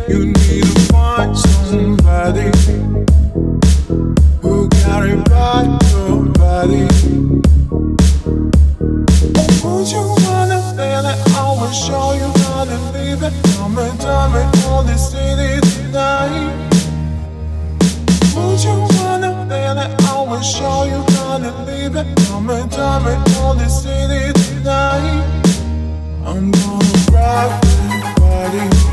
You need to find somebody who got it by your body. Would you wanna feel it? I will show you how to leave it. Come and tell me all this city tonight. Would you wanna feel it? I will show you how to leave it. Come and tell me all this city tonight. I'm gonna rock that body.